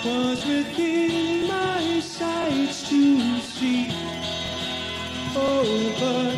'cause within my sights to see. Oh, but